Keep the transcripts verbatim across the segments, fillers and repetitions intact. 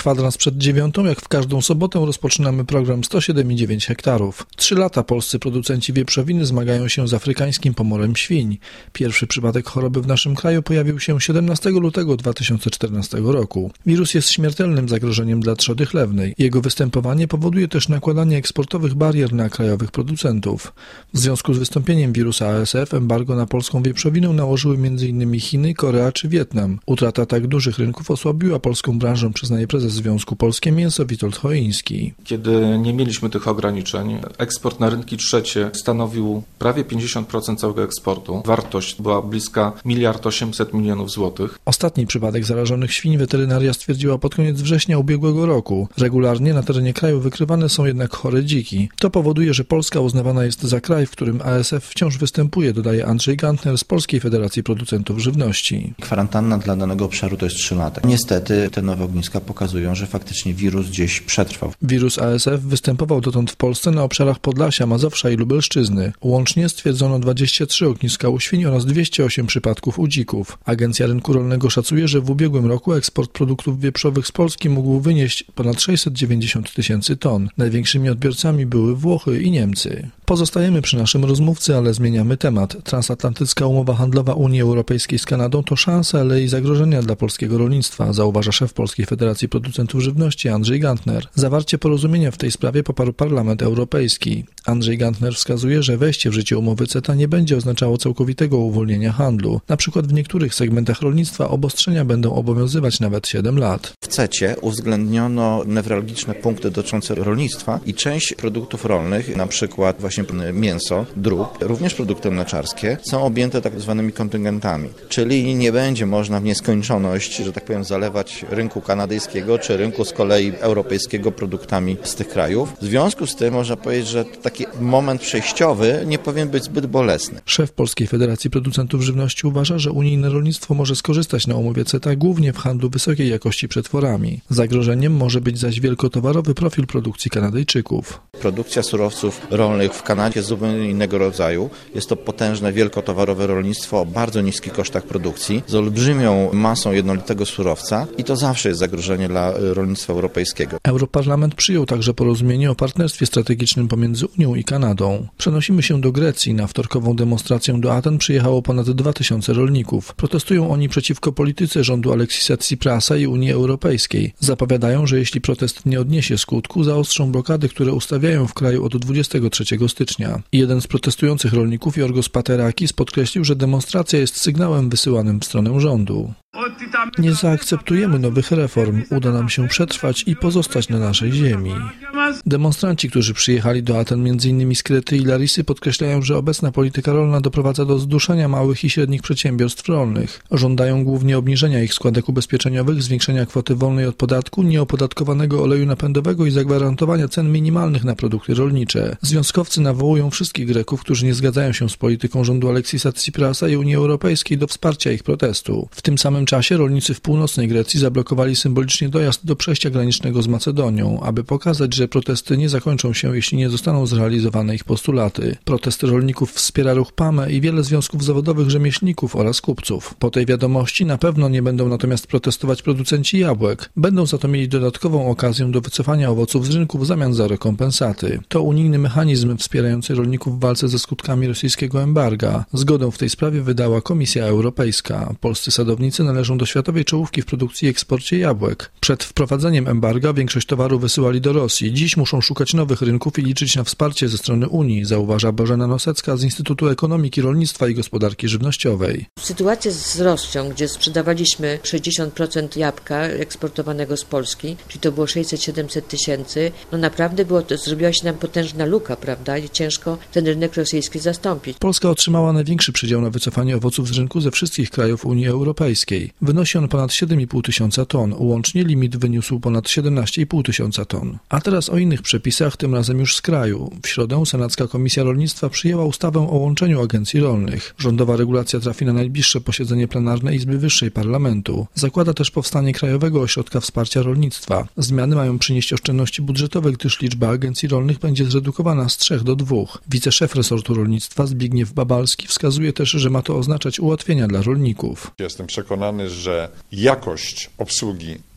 Kwadrans przed dziewiątą, jak w każdą sobotę rozpoczynamy program sto siedem i dziewięć hektarów. Trzy lata polscy producenci wieprzowiny zmagają się z afrykańskim pomorem świń. Pierwszy przypadek choroby w naszym kraju pojawił się siedemnastego lutego dwa tysiące czternastego roku. Wirus jest śmiertelnym zagrożeniem dla trzody chlewnej. Jego występowanie powoduje też nakładanie eksportowych barier na krajowych producentów. W związku z wystąpieniem wirusa A S F embargo na polską wieprzowinę nałożyły między innymi Chiny, Korea czy Wietnam. Utrata tak dużych rynków osłabiła polską branżę, przyznaje prezes Związku Polskie Mięso Witold Choiński. Kiedy nie mieliśmy tych ograniczeń, eksport na rynki trzecie stanowił prawie pięćdziesiąt procent całego eksportu. Wartość była bliska miliard osiemset milionów złotych. Ostatni przypadek zarażonych świń weterynaria stwierdziła pod koniec września ubiegłego roku. Regularnie na terenie kraju wykrywane są jednak chore dziki. To powoduje, że Polska uznawana jest za kraj, w którym A S F wciąż występuje, dodaje Andrzej Gantner z Polskiej Federacji Producentów Żywności. Kwarantanna dla danego obszaru to jest trzy lata. Niestety te nowe ogniska pokazują, że faktycznie wirus gdzieś przetrwał. Wirus A S F występował dotąd w Polsce na obszarach Podlasia, Mazowsza i Lubelszczyzny. Łącznie stwierdzono dwadzieścia trzy ogniska u świń oraz dwieście osiem przypadków u dzików. Agencja Rynku Rolnego szacuje, że w ubiegłym roku eksport produktów wieprzowych z Polski mógł wynieść ponad sześćset dziewięćdziesiąt tysięcy ton. Największymi odbiorcami były Włochy i Niemcy. Pozostajemy przy naszym rozmówcy, ale zmieniamy temat. Transatlantycka umowa handlowa Unii Europejskiej z Kanadą to szanse, ale i zagrożenia dla polskiego rolnictwa, zauważa szef Polskiej Federacji Producentów Żywności Andrzej Gantner. Zawarcie porozumienia w tej sprawie poparł Parlament Europejski. Andrzej Gantner wskazuje, że wejście w życie umowy CETA nie będzie oznaczało całkowitego uwolnienia handlu. Na przykład w niektórych segmentach rolnictwa obostrzenia będą obowiązywać nawet siedem lat. W cecie uwzględniono newralgiczne punkty dotyczące rolnictwa i część produktów rolnych, na przykład właśnie mięso, drób, również produkty mleczarskie, są objęte tak zwanymi kontyngentami. Czyli nie będzie można w nieskończoność, że tak powiem, zalewać rynku kanadyjskiego czy rynku z kolei europejskiego produktami z tych krajów. W związku z tym można powiedzieć, że taki moment przejściowy nie powinien być zbyt bolesny. Szef Polskiej Federacji Producentów Żywności uważa, że unijne rolnictwo może skorzystać na umowie CETA głównie w handlu wysokiej jakości przetworami. Zagrożeniem może być zaś wielkotowarowy profil produkcji Kanadyjczyków. Produkcja surowców rolnych w Kanadzie jest zupełnie innego rodzaju. Jest to potężne, wielkotowarowe rolnictwo o bardzo niskich kosztach produkcji, z olbrzymią masą jednolitego surowca i to zawsze jest zagrożenie dla rolnictwa europejskiego. Europarlament przyjął także porozumienie o partnerstwie strategicznym pomiędzy Unią i Kanadą. Przenosimy się do Grecji. Na wtorkową demonstrację do Aten przyjechało ponad dwa tysiące rolników. Protestują oni przeciwko polityce rządu Aleksisa Tsiprasa i Unii Europejskiej. Zapowiadają, że jeśli protest nie odniesie skutku, zaostrzą blokady, które ustawiają w kraju od dwudziestego trzeciego stycznia. Jeden z protestujących rolników, Jorgos Paterakis, podkreślił, że demonstracja jest sygnałem wysyłanym w stronę rządu. Nie zaakceptujemy nowych reform, uda nam się przetrwać i pozostać na naszej ziemi. Demonstranci, którzy przyjechali do Aten między innymi z Krety i Larisy, podkreślają, że obecna polityka rolna doprowadza do zduszenia małych i średnich przedsiębiorstw rolnych. Żądają głównie obniżenia ich składek ubezpieczeniowych, zwiększenia kwoty wolnej od podatku, nieopodatkowanego oleju napędowego i zagwarantowania cen minimalnych na produkty rolnicze. Związkowcy nawołują wszystkich Greków, którzy nie zgadzają się z polityką rządu Aleksisa Tsiprasa i Unii Europejskiej, do wsparcia ich protestu. W tym samym czasie rolnicy w północnej Grecji zablokowali symbolicznie dojazd do przejścia granicznego z Macedonią, aby pokazać, że protesty nie zakończą się, jeśli nie zostaną zrealizowane ich postulaty. Protest rolników wspiera ruch P A M E i wiele związków zawodowych rzemieślników oraz kupców. Po tej wiadomości na pewno nie będą natomiast protestować producenci jabłek. Będą za to mieli dodatkową okazję do wycofania owoców z rynku w zamian za rekompensaty. To unijny mechanizm wspierający rolników w walce ze skutkami rosyjskiego embarga. Zgodę w tej sprawie wydała Komisja Europejska. Polscy sadownicy należą do światowej czołówki w produkcji i eksporcie jabłek. Przed wprowadzeniem embarga większość towaru wysyłali do Rosji. Dziś muszą szukać nowych rynków i liczyć na wsparcie ze strony Unii, zauważa Bożena Nosecka z Instytutu Ekonomiki, Rolnictwa i Gospodarki Żywnościowej. Sytuacja z Rosją, gdzie sprzedawaliśmy sześćdziesiąt procent jabłka eksportowanego z Polski, czyli to było sześćset siedemset tysięcy, no naprawdę było to, zrobiła się nam potężna luka, prawda, i ciężko ten rynek rosyjski zastąpić. Polska otrzymała największy przydział na wycofanie owoców z rynku ze wszystkich krajów Unii Europejskiej. Wynosi on ponad siedem i pół tysiąca ton, łącznie limit wyniósł ponad siedemnaście i pół tysiąca ton. A teraz o innych przepisach, tym razem już z kraju. W środę Senacka Komisja Rolnictwa przyjęła ustawę o łączeniu agencji rolnych. Rządowa regulacja trafi na najbliższe posiedzenie plenarne Izby Wyższej Parlamentu. Zakłada też powstanie Krajowego Ośrodka Wsparcia Rolnictwa. Zmiany mają przynieść oszczędności budżetowe, gdyż liczba agencji rolnych będzie zredukowana z trzech do dwóch. Wiceszef resortu rolnictwa Zbigniew Babalski wskazuje też, że ma to oznaczać ułatwienia dla rolników. Jestem przekonany, że jakość obsługi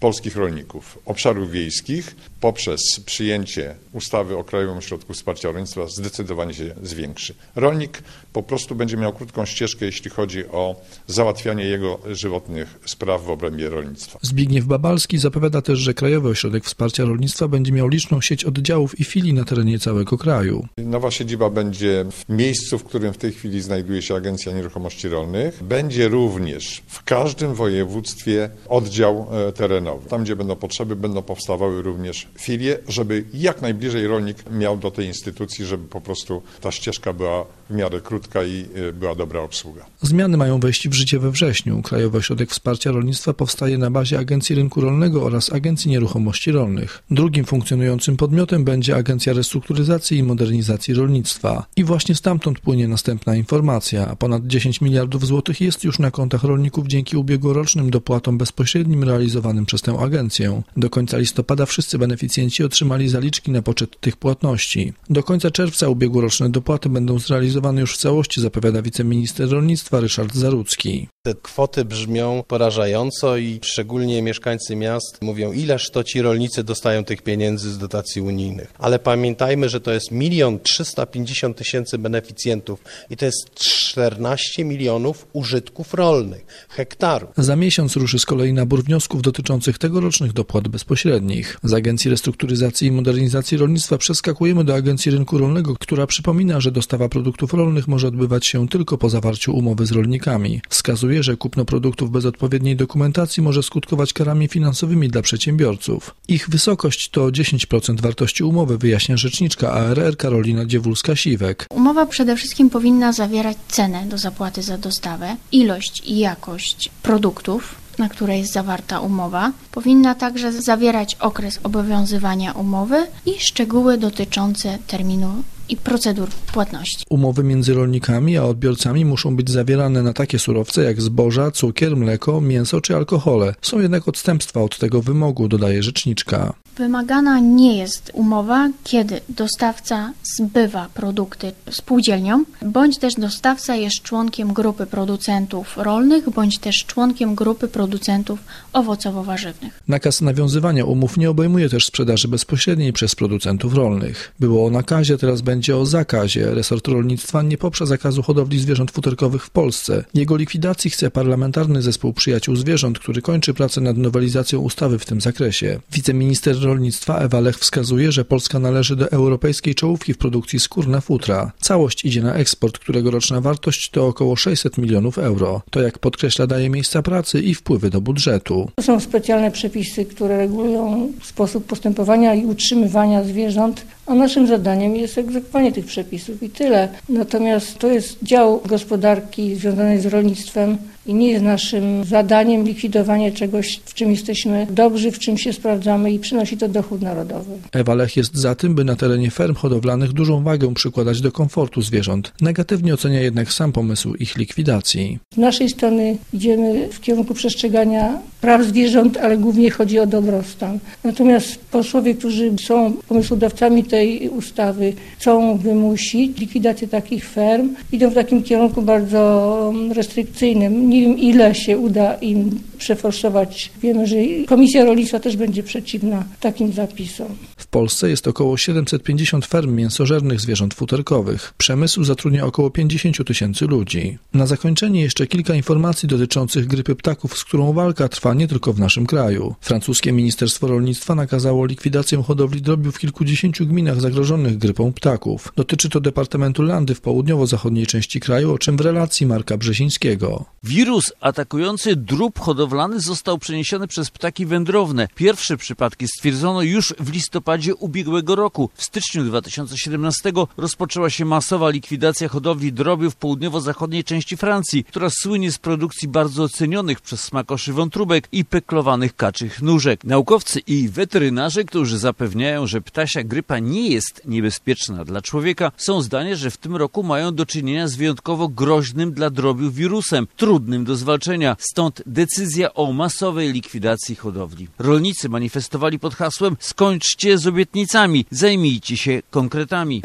polskich rolników obszarów wiejskich poprzez przyjęcie ustawy o Krajowym Ośrodku Wsparcia Rolnictwa zdecydowanie się zwiększy. Rolnik po prostu będzie miał krótką ścieżkę, jeśli chodzi o załatwianie jego żywotnych spraw w obrębie rolnictwa. Zbigniew Babalski zapowiada też, że Krajowy Ośrodek Wsparcia Rolnictwa będzie miał liczną sieć oddziałów i filii na terenie całego kraju. Nowa siedziba będzie w miejscu, w którym w tej chwili znajduje się Agencja Nieruchomości Rolnych. Będzie również w każdym województwie oddział terenowy. Tam, gdzie będą potrzeby, będą powstawały również filie, żeby jak najbliżej rolnik miał do tej instytucji, żeby po prostu ta ścieżka była w miarę krótka i była dobra obsługa. Zmiany mają wejść w życie we wrześniu. Krajowy Ośrodek Wsparcia Rolnictwa powstaje na bazie Agencji Rynku Rolnego oraz Agencji Nieruchomości Rolnych. Drugim funkcjonującym podmiotem będzie Agencja Restrukturyzacji i Modernizacji Rolnictwa. I właśnie stamtąd płynie następna informacja. Ponad dziesięć miliardów złotych jest już na kontach rolników dzięki ubiegłorocznym dopłatom bezpośrednim realizowanym przez tę agencję. Do końca listopada wszyscy beneficjenci otrzymali zaliczki na poczet tych płatności. Do końca czerwca ubiegłoroczne dopłaty będą zrealizowane już w całości, zapowiada wiceminister rolnictwa Ryszard Zarudzki. Te kwoty brzmią porażająco i szczególnie mieszkańcy miast mówią, ileż to ci rolnicy dostają tych pieniędzy z dotacji unijnych. Ale pamiętajmy, że to jest milion trzysta pięćdziesiąt tysięcy beneficjentów i to jest czternaście milionów użytków rolnych, hektarów. Za miesiąc ruszy z kolei nabór wniosków dotyczących tegorocznych dopłat bezpośrednich. Z Agencji Restrukturyzacji i Modernizacji Rolnictwa przeskakujemy do Agencji Rynku Rolnego, która przypomina, że dostawa produktów rolnych może odbywać się tylko po zawarciu umowy z rolnikami. Wskazuje, że kupno produktów bez odpowiedniej dokumentacji może skutkować karami finansowymi dla przedsiębiorców. Ich wysokość to dziesięć procent wartości umowy, wyjaśnia rzeczniczka A R R Karolina Dziewulska-Siwek. Umowa przede wszystkim powinna zawierać cenę do zapłaty za dostawę, ilość i jakość produktów, na które jest zawarta umowa. Powinna także zawierać okres obowiązywania umowy i szczegóły dotyczące terminu i procedur płatności. Umowy między rolnikami a odbiorcami muszą być zawierane na takie surowce jak zboża, cukier, mleko, mięso czy alkohole. Są jednak odstępstwa od tego wymogu, dodaje rzeczniczka. Wymagana nie jest umowa, kiedy dostawca zbywa produkty spółdzielniom, bądź też dostawca jest członkiem grupy producentów rolnych, bądź też członkiem grupy producentów owocowo-warzywnych. Nakaz nawiązywania umów nie obejmuje też sprzedaży bezpośredniej przez producentów rolnych. Było o nakazie, teraz będzie o zakazie. Resort rolnictwa nie poprze zakazu hodowli zwierząt futerkowych w Polsce. Jego likwidacji chce Parlamentarny Zespół Przyjaciół Zwierząt, który kończy pracę nad nowelizacją ustawy w tym zakresie. Wiceminister rolnictwa Ewa Lech wskazuje, że Polska należy do europejskiej czołówki w produkcji skór na futra. Całość idzie na eksport, którego roczna wartość to około sześćset milionów euro. To, jak podkreśla, daje miejsca pracy i wpływy do budżetu. To są specjalne przepisy, które regulują sposób postępowania i utrzymywania zwierząt, a naszym zadaniem jest egzekwowanie tych przepisów i tyle. Natomiast to jest dział gospodarki związanej z rolnictwem i nie jest naszym zadaniem likwidowanie czegoś, w czym jesteśmy dobrzy, w czym się sprawdzamy i przynosi to dochód narodowy. Ewa Lech jest za tym, by na terenie ferm hodowlanych dużą wagę przykładać do komfortu zwierząt. Negatywnie ocenia jednak sam pomysł ich likwidacji. Z naszej strony idziemy w kierunku przestrzegania praw zwierząt, ale głównie chodzi o dobrostan. Natomiast posłowie, którzy są pomysłodawcami tej ustawy, chcą wymusić likwidację takich ferm, idą w takim kierunku bardzo restrykcyjnym. Nie wiem, ile się uda im przeforsować. Wiemy, że Komisja Rolnictwa też będzie przeciwna takim zapisom. W Polsce jest około siedemset pięćdziesiąt ferm mięsożernych zwierząt futerkowych. Przemysł zatrudnia około pięćdziesiąt tysięcy ludzi. Na zakończenie jeszcze kilka informacji dotyczących grypy ptaków, z którą walka trwa nie tylko w naszym kraju. Francuskie Ministerstwo Rolnictwa nakazało likwidację hodowli drobiu w kilkudziesięciu gminach zagrożonych grypą ptaków. Dotyczy to departamentu Landy w południowo-zachodniej części kraju, o czym w relacji Marka Brzezińskiego. Wirus atakujący drób hodowlany został przeniesiony przez ptaki wędrowne. Pierwsze przypadki stwierdzono już w listopadzie ubiegłego roku. W styczniu dwa tysiące siedemnastego rozpoczęła się masowa likwidacja hodowli drobiu w południowo-zachodniej części Francji, która słynie z produkcji bardzo ocenionych przez smakoszy wątróbek i peklowanych kaczych nóżek. Naukowcy i weterynarze, którzy zapewniają, że ptasia grypa nie jest niebezpieczna dla człowieka, są zdania, że w tym roku mają do czynienia z wyjątkowo groźnym dla drobiu wirusem, trudnym do zwalczenia. Stąd decyzja o masowej likwidacji hodowli. Rolnicy manifestowali pod hasłem "Skończcie z obietnicami, zajmijcie się konkretami".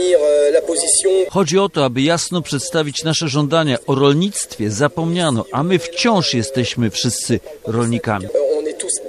Chodzi o to, aby jasno przedstawić nasze żądania. O rolnictwie zapomniano, a my wciąż jesteśmy wszyscy rolnikami.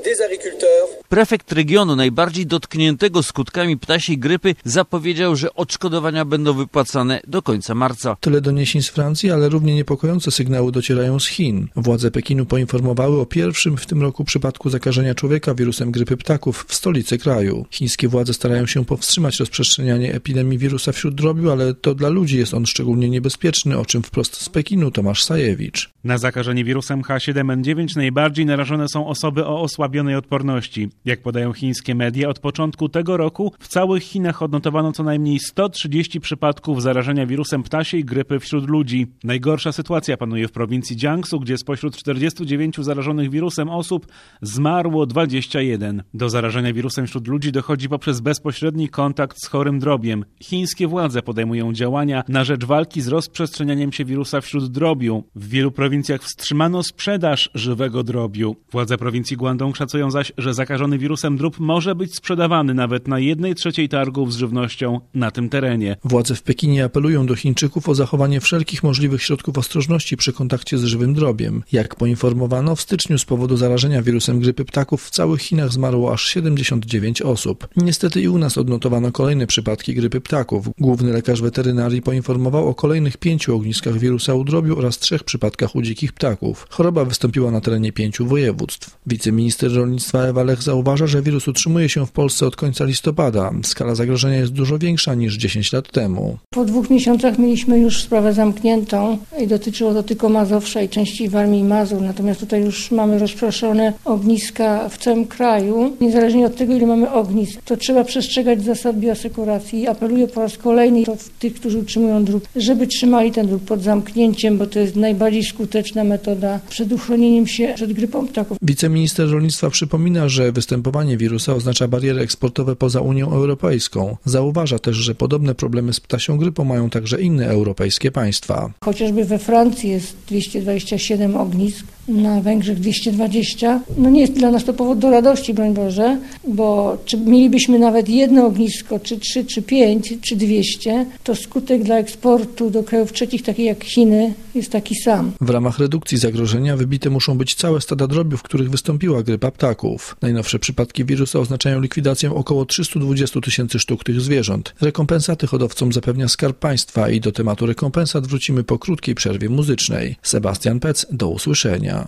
Prefekt regionu najbardziej dotkniętego skutkami ptasiej grypy zapowiedział, że odszkodowania będą wypłacane do końca marca. Tyle doniesień z Francji, ale równie niepokojące sygnały docierają z Chin. Władze Pekinu poinformowały o pierwszym w tym roku przypadku zakażenia człowieka wirusem grypy ptaków w stolicy kraju. Chińskie władze starają się powstrzymać rozprzestrzenianie epidemii wirusa wśród drobiu, ale to dla ludzi jest on szczególnie niebezpieczny, o czym wprost z Pekinu Tomasz Sajewicz. Na zakażenie wirusem H siedem N dziewięć najbardziej narażone są osoby o osłabionej odporności. Jak podają chińskie media, od początku tego roku w całych Chinach odnotowano co najmniej sto trzydzieści przypadków zarażenia wirusem ptasiej grypy wśród ludzi. Najgorsza sytuacja panuje w prowincji Jiangsu, gdzie spośród czterdziestu dziewięciu zarażonych wirusem osób zmarło dwadzieścia jeden. Do zarażenia wirusem wśród ludzi dochodzi poprzez bezpośredni kontakt z chorym drobiem. Chińskie władze podejmują działania na rzecz walki z rozprzestrzenianiem się wirusa wśród drobiu. W wielu prowincjach wstrzymano sprzedaż żywego drobiu. Władze prowincji Guangdong szacują zaś, że zakażony wirusem drób może być sprzedawany nawet na jednej trzeciej targów z żywnością na tym terenie. Władze w Pekinie apelują do Chińczyków o zachowanie wszelkich możliwych środków ostrożności przy kontakcie z żywym drobiem. Jak poinformowano, w styczniu z powodu zarażenia wirusem grypy ptaków w całych Chinach zmarło aż siedemdziesiąt dziewięć osób. Niestety i u nas odnotowano kolejne przypadki grypy ptaków. Główny lekarz weterynarii poinformował o kolejnych pięciu ogniskach wirusa u drobiu oraz trzech przypadkach u dzikich ptaków. Choroba wystąpiła na terenie pięciu województw. Wiceminister rolnictwa Ewa Lech zauważa, że wirus utrzymuje się w Polsce od końca listopada. Skala zagrożenia jest dużo większa niż dziesięć lat temu. Po dwóch miesiącach mieliśmy już sprawę zamkniętą i dotyczyło to tylko Mazowsza i części Warmii i Mazur. Natomiast tutaj już mamy rozproszone ogniska w całym kraju. Niezależnie od tego, ile mamy ognisk, to trzeba przestrzegać zasad bioasekuracji. Apeluję po raz kolejny do tych, którzy utrzymują drób, żeby trzymali ten drób pod zamknięciem, bo to jest najbardziej skuteczna metoda przed uchronieniem się przed grypą ptaków. Wiceminister rolnictwa przypomina, że występowanie wirusa oznacza bariery eksportowe poza Unią Europejską. Zauważa też, że podobne problemy z ptasią grypą mają także inne europejskie państwa. Chociażby we Francji jest dwieście dwadzieścia siedem ognisk, na Węgrzech dwieście dwadzieścia. No nie jest dla nas to powód do radości, broń Boże, bo czy mielibyśmy nawet jedno ognisko, czy trzy, czy pięć, czy dwieście, to skutek dla eksportu do krajów trzecich, takich jak Chiny, jest taki sam. W ramach redukcji zagrożenia wybite muszą być całe stada drobiu, w których wystąpiła grypa ptaków. Najnowsze przypadki wirusa oznaczają likwidację około trzystu dwudziestu tysięcy sztuk tych zwierząt. Rekompensaty hodowcom zapewnia Skarb Państwa i do tematu rekompensat wrócimy po krótkiej przerwie muzycznej. Sebastian Pec, do usłyszenia.